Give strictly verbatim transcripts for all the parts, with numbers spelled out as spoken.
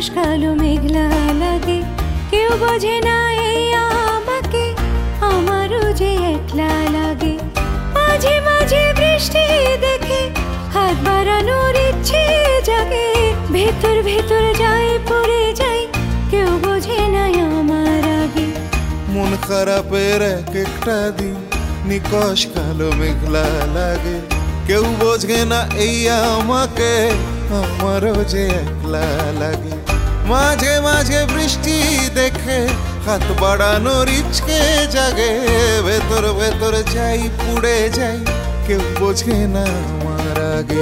কালো মেঘলা লাগে, কেউ বোঝে না এই আমাকে, আমারও যে একলা লাগে। মাঝে মাঝে বৃষ্টি দেখে হাত বাড়ানোর ইচ্ছে জাগে, ভেতর ভেতর যাই পড়ে যাই, কেউ বোঝে না আমার আগে। মন খারাপের এক একটা দিন নিকশ কালো মেঘলা লাগে, কেউ বোঝে না এই আমাকে, আমারও যে একলা লাগে। মাঝে মাঝে বৃষ্টি দেখে হাত বাড়ানোর ইচ্ছে জাগে, ভেতর ভেতর যাই পুড়ে যাই, কেউ বোঝে না আমার আগে।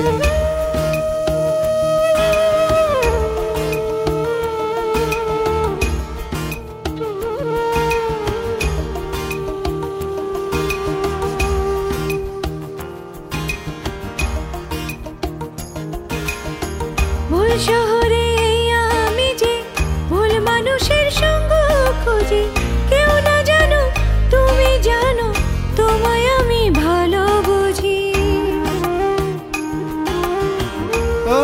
ভুল শহরে আমি যে ভুল মানুষের সঙ্গ খুঁজি, কেউ না জানো তুমি জানো, তোমায় আমি ভালো বুঝি। ও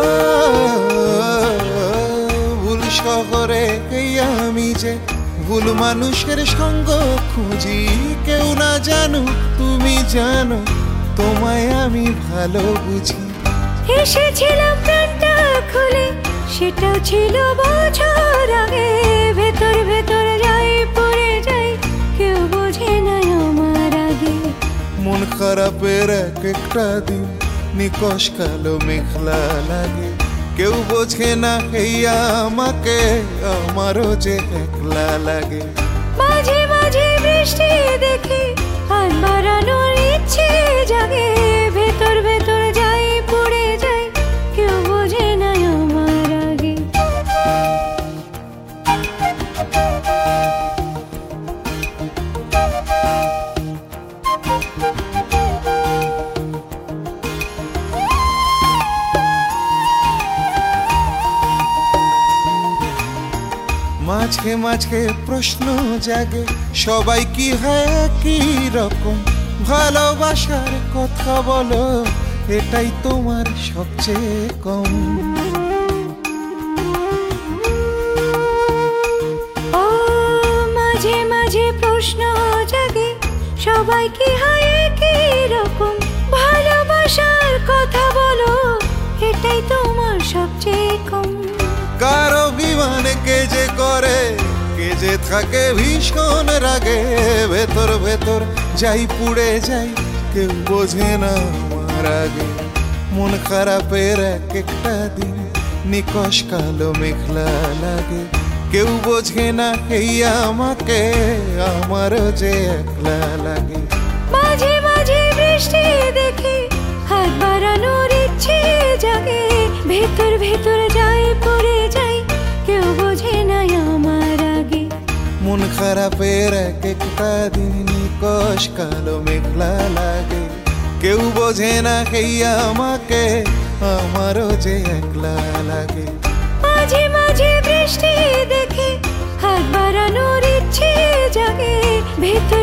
ভুল শহরে আমি যে ভুল মানুষের সঙ্গ খুঁজি, কেউ না জানো তুমি জানো, তোমায় আমি ভালো বুঝি। এসেছিলাম প্রাণটা খুলে, সেটাও ছিল বছর আগে, ভেতর ভেতর যাই পড়ে যাই, কেউ বোঝে না আমার আগে। মন খারাপের এক একটা দিন নিকশ কালো মেঘলা লাগে, কেউ বোঝে না এই আমাকে, আমারও যে একলা লাগে। মাঝে মাঝে বৃষ্টি দেখে হাত বাড়ানোর ইচ্ছে জাগে, ভেতর ভেতর যাই পড়ে যাই, কেউ বোঝে না আমার আগে। মাঝে মাঝে প্রশ্ন জাগে, সবাই কি হয় কি রকম, ভালোবাসার কথা বলো, এটাই তোমার সবচেয়ে কম। ও মাঝে মাঝে প্রশ্ন জাগে, সবাই কি হয় কি রকম, ভালোবাসার কথা বলো, এটাই তোমার সবচেয়ে কম। কারো বিমানে কে যে করে, কে যে থাকে ভীষণ রাগে, ভেতর ভেতর যাই পুড়ে যাই, কেউ বোঝে না আমার আগে। মন খারাপের এক একটা দিন নিকশ কালো মেঘলা লাগে, কেউ বোঝে না এই আমাকে, আমারও যে একলা লাগে। মাঝে মাঝে বৃষ্টি দেখে হাত বাড়ানোর ইচ্ছে জাগে, ভেতর ভেতর যাই পড়ে যাই, কেউ বোঝে না আমার আগে। মন খারাপের এক একটা দিন নিকশ কালো মেঘলা লাগে, কেউ বোঝে না এই আমাকে, আমারও যে একলা লাগে। মাঝে মাঝে বৃষ্টি দেখে হাত বাড়ানোর ইচ্ছে জাগে, ভেতর